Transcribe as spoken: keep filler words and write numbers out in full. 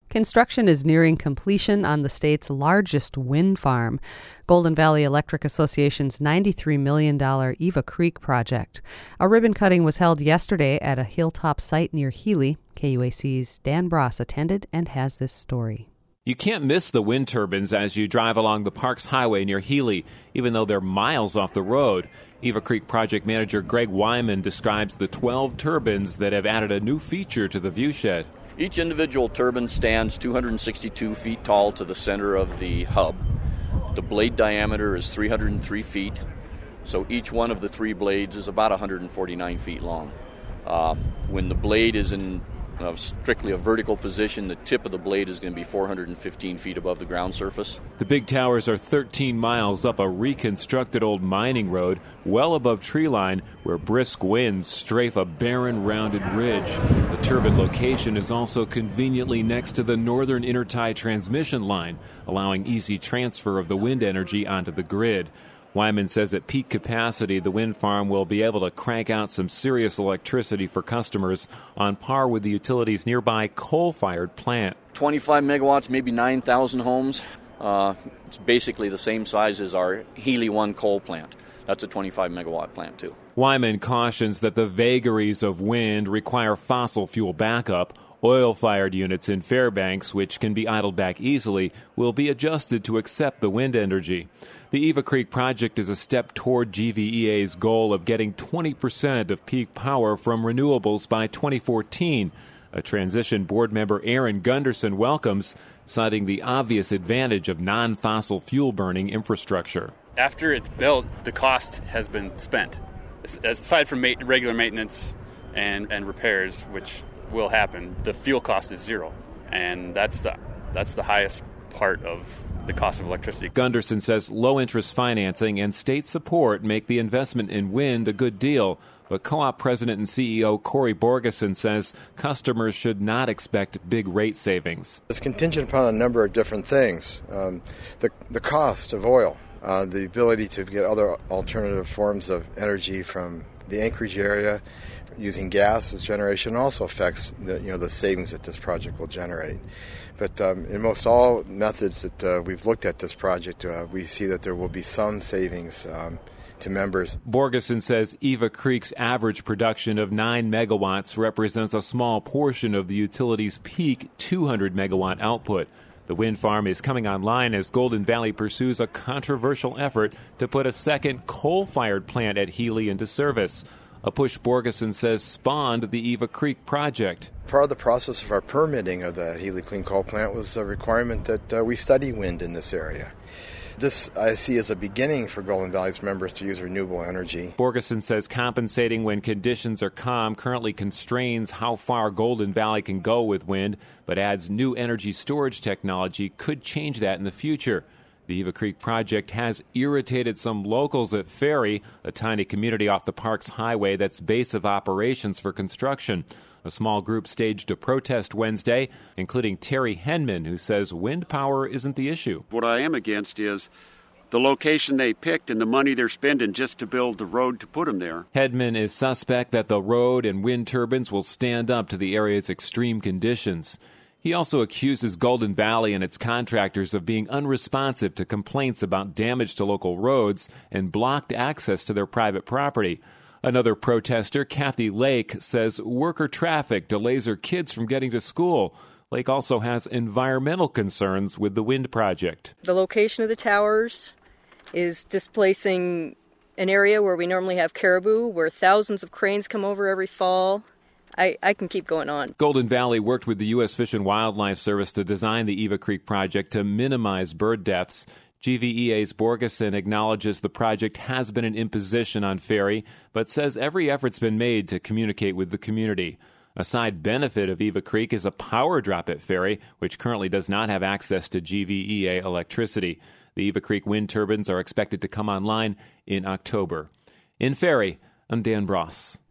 Construction is nearing completion on the state's largest wind farm, Golden Valley Electric Association's ninety-three million dollars Eva Creek project. A ribbon cutting was held yesterday at a hilltop site near Healy. K U A C's Dan Bross attended and has this story. You can't miss the wind turbines as you drive along the Parks Highway near Healy, even though they're miles off the road. Eva Creek project manager Greg Wyman describes the twelve turbines that have added a new feature to the viewshed. Each individual turbine stands two hundred sixty-two feet tall to the center of the hub. The blade diameter is three hundred three feet, so each one of the three blades is about one hundred forty-nine feet long. Uh, when the blade is in uh, strictly a vertical position, the tip of the blade is going to be four hundred fifteen feet above the ground surface. The big towers are thirteen miles up a reconstructed old mining road, well above tree line, where brisk winds strafe a barren, rounded ridge. The turbine location is also conveniently next to the northern intertie transmission line, allowing easy transfer of the wind energy onto the grid. Wyman says at peak capacity, the wind farm will be able to crank out some serious electricity for customers on par with the utility's nearby coal-fired plant. twenty-five megawatts, maybe nine thousand homes. Uh, it's basically the same size as our Healy one coal plant. That's a twenty-five megawatt plant, too. Wyman cautions that the vagaries of wind require fossil fuel backup. Oil-fired units in Fairbanks, which can be idled back easily, will be adjusted to accept the wind energy. The Eva Creek project is a step toward G V E A's goal of getting twenty percent of peak power from renewables by twenty fourteen, a transition board member Aaron Gunderson welcomes, citing the obvious advantage of non-fossil fuel-burning infrastructure. After it's built, the cost has been spent. Aside from ma- regular maintenance and, and repairs, which will happen, the fuel cost is zero, and that's the that's the highest part of the cost of electricity. Gunderson says low-interest financing and state support make the investment in wind a good deal, but co-op president and C E O Corey Borgeson says customers should not expect big rate savings. It's contingent upon a number of different things. Um, the, the cost of oil, uh, the ability to get other alternative forms of energy from the Anchorage area, using gas as generation also affects the, you know, the savings that this project will generate. But um, in most all methods that uh, we've looked at this project, uh, we see that there will be some savings um, to members. Borgeson says Eva Creek's average production of nine megawatts represents a small portion of the utility's peak two hundred megawatt output. The wind farm is coming online as Golden Valley pursues a controversial effort to put a second coal-fired plant at Healy into service, a push Borgeson says spawned the Eva Creek project. Part of the process of our permitting of the Healy Clean Coal Plant was a requirement that uh, we study wind in this area. This I see as a beginning for Golden Valley's members to use renewable energy. Borgeson says compensating when conditions are calm currently constrains how far Golden Valley can go with wind, but adds new energy storage technology could change that in the future. The Eva Creek project has irritated some locals at Ferry, a tiny community off the Parks Highway that's base of operations for construction. A small group staged a protest Wednesday, including Terry Henman, who says wind power isn't the issue. What I am against is the location they picked and the money they're spending just to build the road to put them there. Hedman is suspect that the road and wind turbines will stand up to the area's extreme conditions. He also accuses Golden Valley and its contractors of being unresponsive to complaints about damage to local roads and blocked access to their private property. Another protester, Kathy Lake, says worker traffic delays her kids from getting to school. Lake also has environmental concerns with the wind project. The location of the towers is displacing an area where we normally have caribou, where thousands of cranes come over every fall. I, I can keep going on. Golden Valley worked with the U S Fish and Wildlife Service to design the Eva Creek project to minimize bird deaths. G V E A's Borgeson acknowledges the project has been an imposition on Ferry, but says every effort's been made to communicate with the community. A side benefit of Eva Creek is a power drop at Ferry, which currently does not have access to G V E A electricity. The Eva Creek wind turbines are expected to come online in October. In Ferry, I'm Dan Bross.